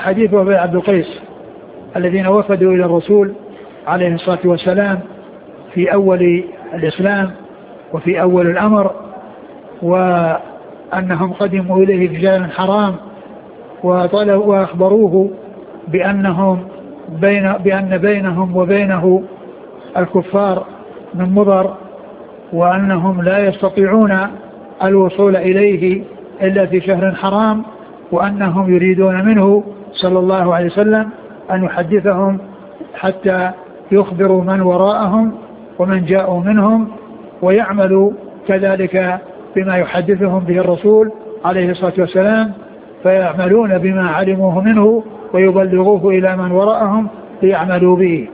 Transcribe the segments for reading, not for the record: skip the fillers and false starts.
حديث أبي عبد القيس الذين وفدوا إلى الرسول عليه الصلاة والسلام في أول الإسلام وفي أول الأمر، وأنهم قدموا إليه في شهر حرام وأخبروه بأن بينهم وبينه الكفار من مضر، وأنهم لا يستطيعون الوصول إليه إلا في شهر حرام، وأنهم يريدون منه صلى الله عليه وسلم أن يحدثهم حتى يخبروا من وراءهم ومن جاءوا منهم، ويعملوا كذلك بما يحدثهم به الرسول عليه الصلاة والسلام، فيعملون بما علموه منه ويبلغوه إلى من وراءهم ليعملوا به.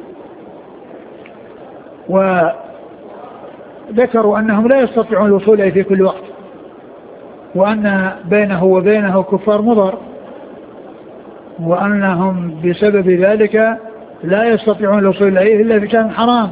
وذكروا أنهم لا يستطيعون الوصول إليه في كل وقت، وأن بينه وبينه كفار مضر، وأنهم بسبب ذلك لا يستطيعون الوصول إليه إلا في شهر حرام.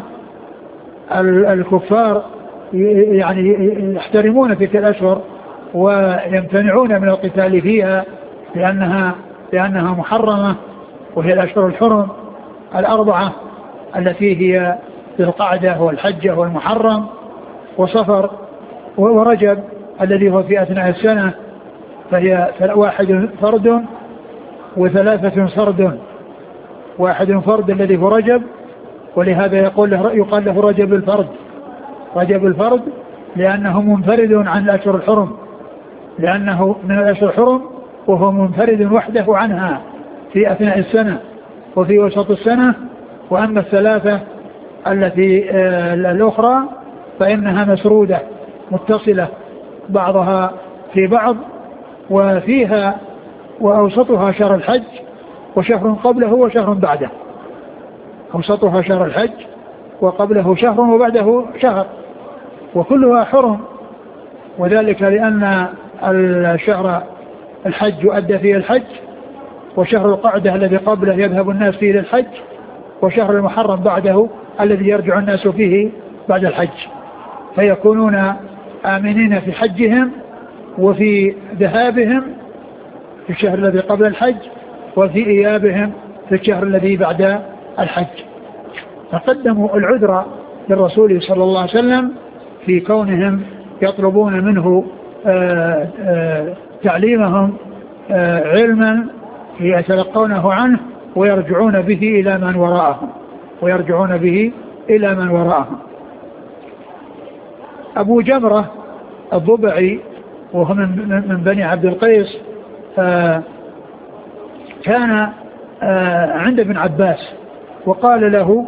الكفار يعني يحترمون تلك الأشهر ويمتنعون من القتال فيها لأنها محرمة، وهي الأشهر الحرم الأربعة التي هي ذي القعدة والحجة والمحرم وصفر ورجب الذي هو في أثناء السنة، فهي واحد فرد وثلاثة سرد. واحد فرد الذي هو رجب، ولهذا يقال له رجب الفرد. رجب الفرد لأنه منفرد عن الأشهر الحرم، لأنه من الأشهر الحرم وهو منفرد وحده عنها في أثناء السنة وفي وسط السنة. وأما الثلاثة التي الأخرى فإنها مسرودة متصلة بعضها في بعض، وفيها وأوسطها شهر الحج وشهر قبله وشهر بعده. أوسطها شهر الحج وقبله شهر وبعده شهر، وكلها حرم، وذلك لأن الشهر الحج يؤدى فيه الحج، وشهر القعدة الذي قبله يذهب الناس فيه للحج، وشهر المحرم بعده الذي يرجع الناس فيه بعد الحج، فيكونون آمنين في حجهم وفي ذهابهم في الشهر الذي قبل الحج، وفي إيابهم في الشهر الذي بعد الحج. فقدموا العذر للرسول صلى الله عليه وسلم في كونهم يطلبون منه تعليمهم علما يتلقونه عنه ويرجعون به إلى من وراءهم. أبو جمرة الضبعي وهو من بني عبد القيس كان عند ابن عباس وقال له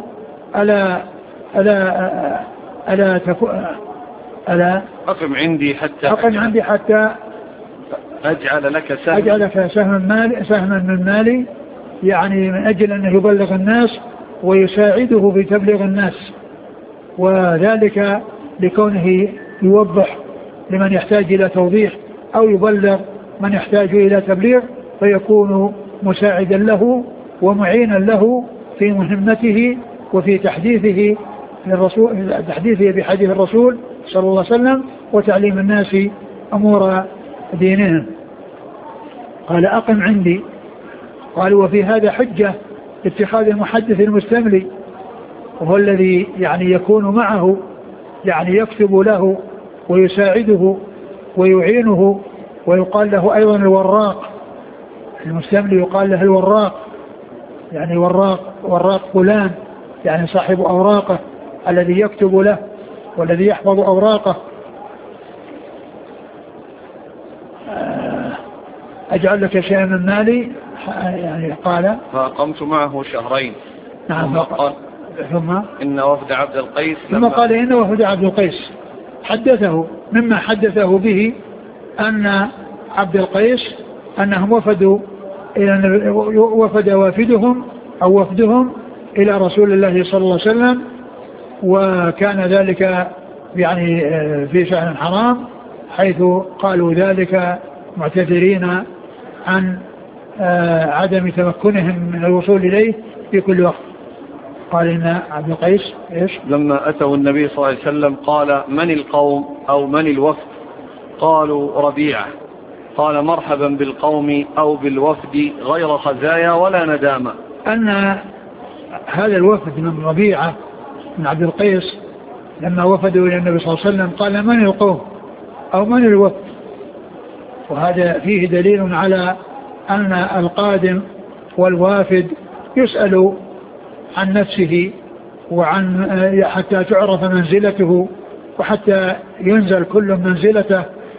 ألا أقم عندي حتى أجعل لك سهما من مالي، يعني من أجل أنه يبلغ الناس ويساعده في تبليغ الناس، وذلك لكونه يوضح لمن يحتاج إلى توضيح أو يبلغ من يحتاج إلى تبليغ، فيكون مساعدا له ومعينا له في مهمته وفي تحديثه بحديث الرسول صلى الله عليه وسلم وتعليم الناس أمور دينهم. قال أقم عندي. قال وفي هذا حجة اتخاذ المحدث المستملي، وهو الذي يعني يكون معه، يعني يكتب له ويساعده ويعينه، ويقال له أيضا الوراق. المستملي يقال له الوراق، يعني وراق فلان، يعني صاحب أوراقه الذي يكتب له والذي يحفظ أوراقه. أجعل لك شيئا من مالي، يعني قال فأقمت معه شهرين. نعم. ثم إن وفد عبد القيس، ثم قال إن وفد عبد القيس حدثه مما حدثه به أن عبد القيس أنهم وفد وافدهم أو وفدهم إلى رسول الله صلى الله عليه وسلم، وكان ذلك يعني في شهر حرام، حيث قالوا ذلك معتذرين عن عدم تمكنهم من الوصول إليه في كل وقت. قال إن عبد القيس لما أتوا النبي صلى الله عليه وسلم قال من القوم أو من الوفد؟ قالوا ربيعة. قال مرحبا بالقوم أو بالوفد غير خزايا ولا ندامة. أن هذا الوفد من ربيعة من عبد القيس لما وفدوا إلى النبي صلى الله عليه وسلم قال من القوم أو من الوفد، وهذا فيه دليل على أن القادم والوافد يسأل عن نفسه وعن حتى تعرف منزلته وحتى ينزل كل منزلته.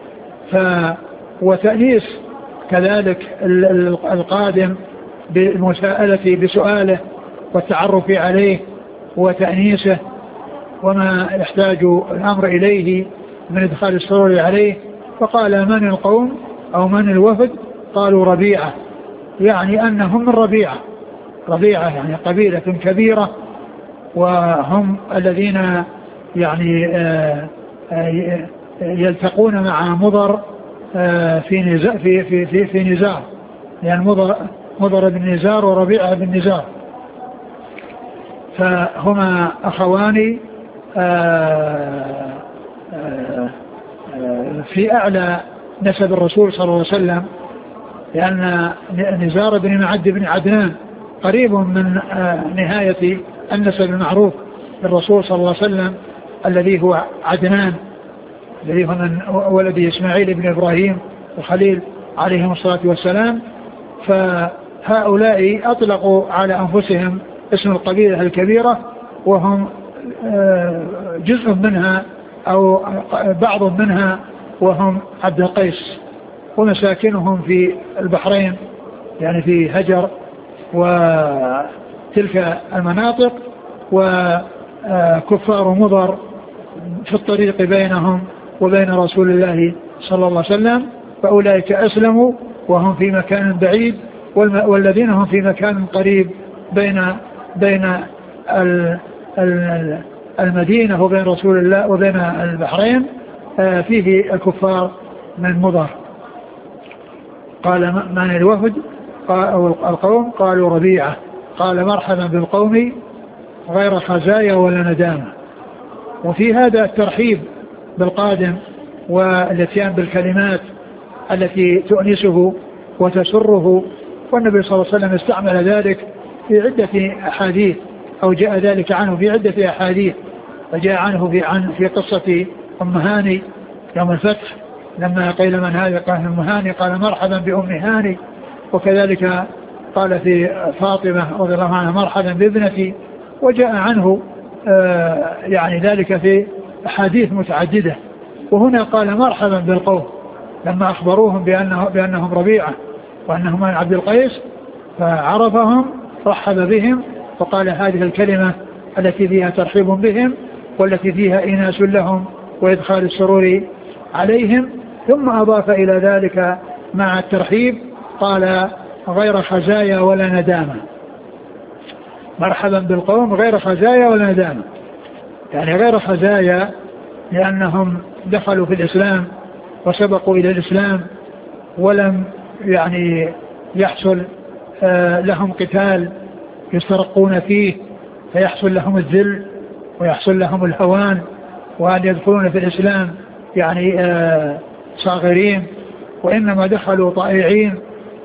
وتأنيس كذلك القادم بالمساءلة بسؤاله والتعرف عليه وتأنيسه وما يحتاج الأمر إليه من إدخال السرور عليه. فقال من القوم أو من الوفد؟ قالوا ربيعة، يعني أنهم من ربيعة يعني قبيلة كبيرة، وهم الذين يعني يلتقون مع مضر في نزار، يعني مضر بن نزار وربيعة بن نزار، فهما أخوان في أعلى نسب الرسول صلى الله عليه وسلم، لأن نزار بن معد بن عدنان قريب من نهاية النسب المعروف للرسول صلى الله عليه وسلم الذي هو عدنان، الذي هو من ولد إسماعيل بن إبراهيم وخليل عليهم الصلاة والسلام. فهؤلاء أطلقوا على أنفسهم اسم القبيلة الكبيرة، وهم جزء منها أو بعض منها، وهم عبد القيس، ومساكنهم في البحرين يعني في هجر وتلك المناطق، وكفار مضر في الطريق بينهم وبين رسول الله صلى الله عليه وسلم. فأولئك أسلموا وهم في مكان بعيد، والذين هم في مكان قريب بين المدينة وبين رسول الله وبين البحرين فيه الكفار من مضر. قال من الوفد أو القوم؟ قالوا ربيعة. قال مرحبا بالقوم غير خزايا ولا ندامة. وفي هذا الترحيب بالقادم والاتيان بالكلمات التي تؤنسه وتسره، والنبي صلى الله عليه وسلم استعمل ذلك في عدة أحاديث، أو جاء ذلك عنه في عدة أحاديث. فجاء عنه في قصة أم هاني يوم الفتح لما قيل من هذا؟ قال أم هاني، قال مرحبا بأم هاني. وكذلك قال في فاطمة رضي الله عنها مرحبا بابنتي. وجاء عنه يعني ذلك في أحاديث متعددة. وهنا قال مرحبا بالقوم لما أخبروهم بأنهم ربيعة وأنهم من عبد القيس، فعرفهم رحب بهم وقال هذه الكلمة التي فيها ترحيب بهم والتي فيها إناس لهم وإدخال السرور عليهم. ثم أضاف إلى ذلك مع الترحيب قال غير خزايا ولا ندامة. مرحبا بالقوم غير خزايا ولا ندامة، يعني غير خزايا لأنهم دخلوا في الإسلام وسبقوا إلى الإسلام ولم يعني يحصل لهم قتال يسترقون فيه فيحصل لهم الذل ويحصل لهم الهوان، وأن يدخلون في الإسلام يعني صاغرين، وإنما دخلوا طائعين.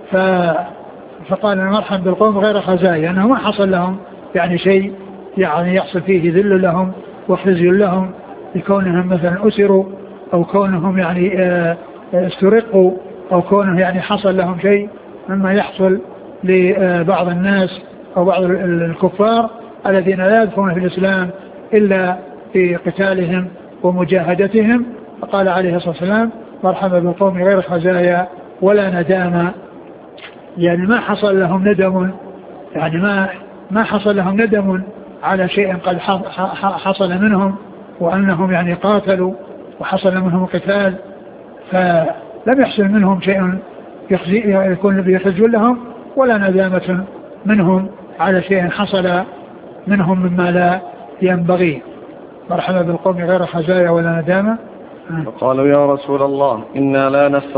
فقال مرحبا بالقوم غير خزايا، أنه ما حصل لهم يعني شيء يعني يحصل فيه ذل لهم وخزي لهم لكونهم مثلا أسروا أو كونهم يعني استرقوا أو كونهم يعني حصل لهم شيء مما يحصل لبعض الناس أو بعض الكفار الذين لا يدخلون في الإسلام إلا في قتالهم ومجاهدتهم. فقال عليه الصلاة والسلام مرحبا بالقوم غير خزايا ولا ندامة، يعني ما حصل لهم ندم، يعني ما حصل لهم ندم على شيء قد حصل منهم، وأنهم يعني قاتلوا وحصل منهم قتال فلم يحصل منهم شيء يكون بيخزون لهم، ولا ندامة منهم على شيء حصل منهم مما لا ينبغي. مرحبا بالقوم غير خزايا ولا ندامة. فقالوا يا رسول الله إنا لا نستطيع